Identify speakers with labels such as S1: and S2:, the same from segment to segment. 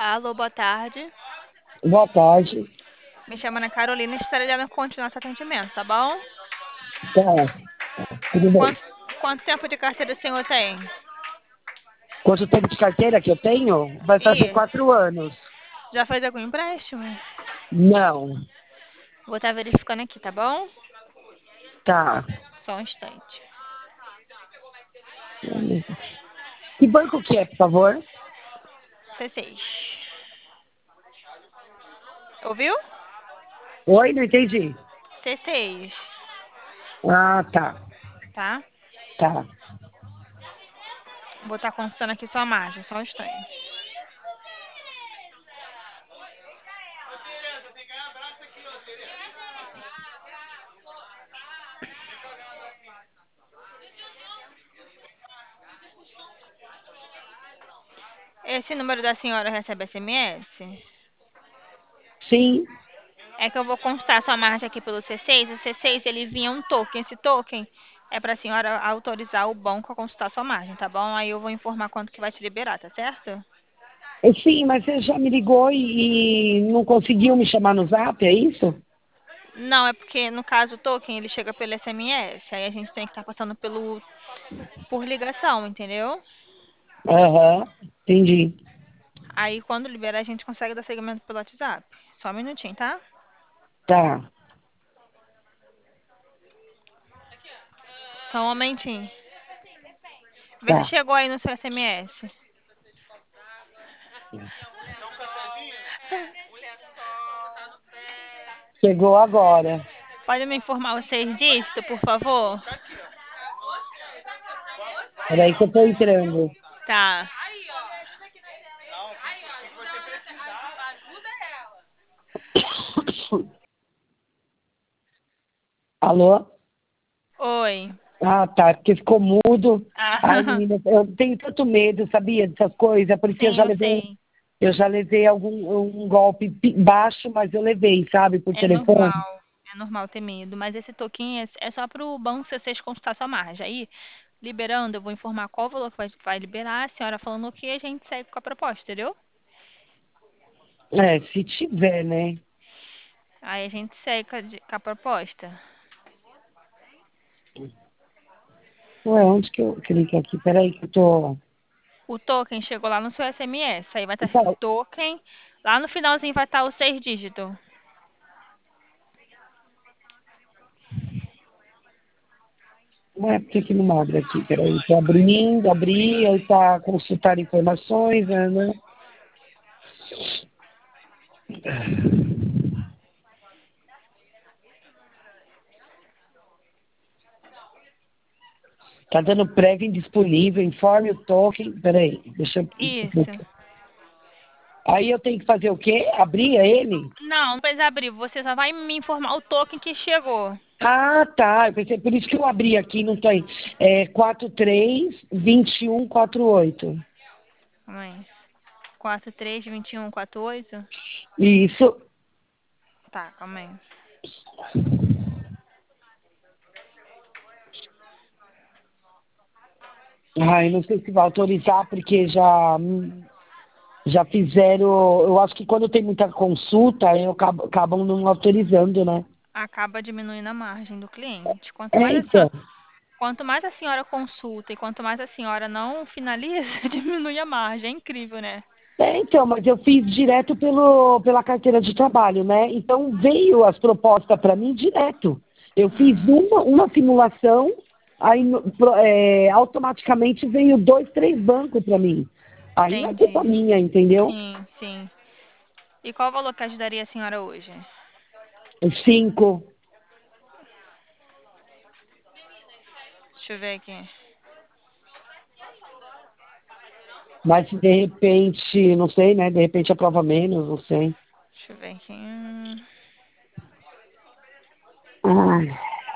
S1: Alô, boa tarde.
S2: Boa tarde.
S1: Me chamo Ana Carolina e estarei dando continuar esse atendimento, tá bom?
S2: Tá, tudo bem.
S1: Quanto, quanto tempo de carteira o senhor tem?
S2: Quanto tempo de carteira que eu tenho? Vai fazer
S1: Ih,
S2: 4 anos.
S1: já fez algum empréstimo?
S2: Não.
S1: Vou estar verificando aqui, tá bom?
S2: Tá.
S1: Só um instante.
S2: Que banco que é, por favor?
S1: C6. Ouviu?
S2: Oi, não entendi.
S1: C6,
S2: Ah, tá.
S1: tá?
S2: Tá.
S1: Vou estar consultando aqui sua margem, só um instante. Esse número da senhora recebe SMS?
S2: Sim.
S1: É que eu vou constar sua margem aqui pelo C6. O C6 ele vinha um token. Esse token é para a senhora autorizar o banco a consultar sua margem, tá bom? Aí eu vou informar quanto que vai te liberar, tá certo?
S2: Sim, mas você já me ligou e não conseguiu me chamar no Zap, é isso?
S1: Não, é porque no caso o token ele chega pelo SMS. Aí a gente tem que estar passando por ligação, entendeu?
S2: Aham, entendi.
S1: Aí quando liberar a gente consegue dar seguimento pelo WhatsApp. Só um minutinho, tá?
S2: Tá.
S1: Só um momentinho. Vê se
S2: Tá.
S1: chegou aí no seu SMS.
S2: Chegou agora.
S1: Pode me informar os 6 dígitos, por favor?
S2: Peraí que eu tô entrando.
S1: Tá.
S2: Alô?
S1: Oi.
S2: Ah, tá, porque ficou mudo. Ai,
S1: Ah,
S2: menina, eu tenho tanto medo, sabia, dessas coisas, porque
S1: sim, eu sei.
S2: eu já levei um golpe baixo, mas eu levei, sabe, por
S1: É
S2: telefone.
S1: normal. É normal ter medo. Mas esse toquinho é só para o banco C6 consultar sua margem. Aí, liberando, eu vou informar qual valor que vai liberar. A senhora falando o que, a gente segue com a proposta, entendeu?
S2: É, se tiver, né?
S1: Aí a gente segue com a proposta.
S2: Ué, onde que eu clico aqui? Peraí que eu tô...
S1: O token chegou lá no seu SMS. Aí vai estar
S2: Tá,
S1: escrito token. Lá no finalzinho vai estar os 6 dígitos.
S2: ué, por que que não abre aqui? Peraí, tô abrindo, abri, aí tá consultar informações, né? Tá dando prévia indisponível, informe o token. Peraí, deixa eu...
S1: Isso.
S2: Aí eu tenho que fazer o quê? Abrir ele?
S1: Não, não precisa abrir. Você só vai me informar o token que chegou.
S2: Ah, tá. Eu pensei, por isso que eu abri aqui, não tem. É 43-2148.
S1: Calma aí. 432148.
S2: Isso.
S1: Tá, calma aí.
S2: Ai, não sei se vai autorizar, porque já fizeram. Eu acho que quando tem muita consulta, acabam não autorizando, né?
S1: Acaba diminuindo a margem do cliente.
S2: É, então.
S1: Quanto mais a senhora consulta e quanto mais a senhora não finaliza, diminui a margem. É incrível, né?
S2: Então, mas eu fiz direto pela carteira de trabalho, né? Então veio as propostas para mim direto. Eu fiz
S1: Hum,
S2: uma simulação, aí automaticamente veio 2, 3 bancos para mim. Aí não é culpa
S1: entendi.
S2: minha, entendeu?
S1: Sim, sim. E qual o valor que ajudaria a senhora hoje?
S2: 5.
S1: Deixa eu ver aqui.
S2: Mas se de repente, não sei, né? De repente aprova menos, não sei.
S1: Deixa eu ver aqui.
S2: Ai.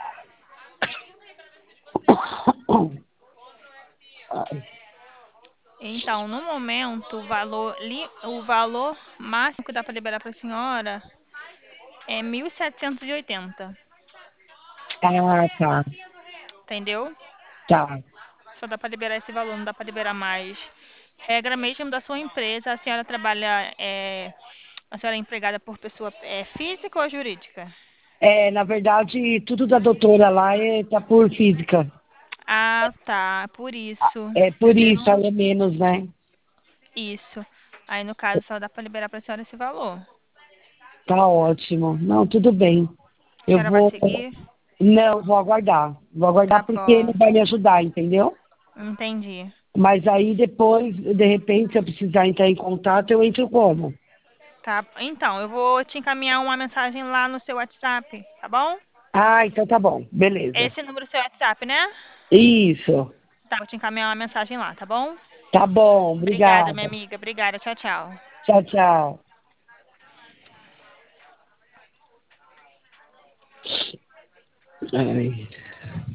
S2: Ai.
S1: Então, no momento, o valor máximo que dá para liberar para a senhora é 1.780.
S2: Ah, tá.
S1: Entendeu?
S2: Tá.
S1: Só dá para liberar esse valor, não dá para liberar mais. Regra mesmo da sua empresa, a senhora trabalha, a senhora é empregada por pessoa física ou jurídica?
S2: É, na verdade, tudo da doutora lá tá por física.
S1: Ah, tá, por isso,
S2: É por
S1: entendeu?
S2: isso, aí é menos, né?
S1: Isso. Aí, no caso, só dá para liberar para a senhora esse valor.
S2: Tá ótimo. Não, tudo bem.
S1: A
S2: Eu
S1: senhora vai
S2: vou.
S1: seguir?
S2: Não, vou aguardar. Vou
S1: Tá
S2: aguardar porque ele
S1: bom,
S2: vai me ajudar, entendeu?
S1: entendi.
S2: Mas aí depois, de repente, se eu precisar entrar em contato, eu entro como?
S1: Tá, então, eu vou te encaminhar uma mensagem lá no seu WhatsApp, tá bom?
S2: Ah, então tá bom. Beleza.
S1: Esse número é seu WhatsApp, né?
S2: Isso.
S1: Tá, vou te encaminhar uma mensagem lá, tá bom?
S2: Tá bom.
S1: Obrigada, minha
S2: Obrigada.
S1: amiga. Obrigada. Tchau, tchau.
S2: Tchau, tchau. Ai.